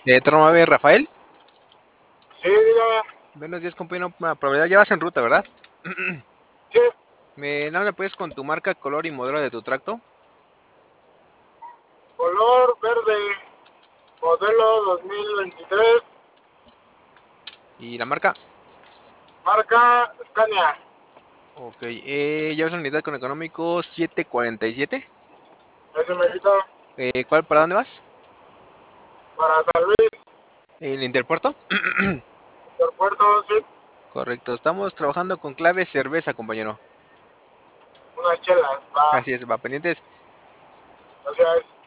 Turno 9, Rafael. Sí, dígame. Buenos días, compañero. Una probabilidad, ya vas en ruta, ¿verdad? Sí, ¿No me puedes con tu marca, color y modelo de tu tracto? color verde, modelo 2023, ¿Y la marca? marca Scania. Ok, llevas una unidad con económico 747. Ese me quita ¿Para dónde vas? para San Luis, ¿El Interpuerto? aeropuerto, sí, Correcto, estamos trabajando con clave cerveza, compañero. unas chelas, va, Así es, va pendientes. gracias.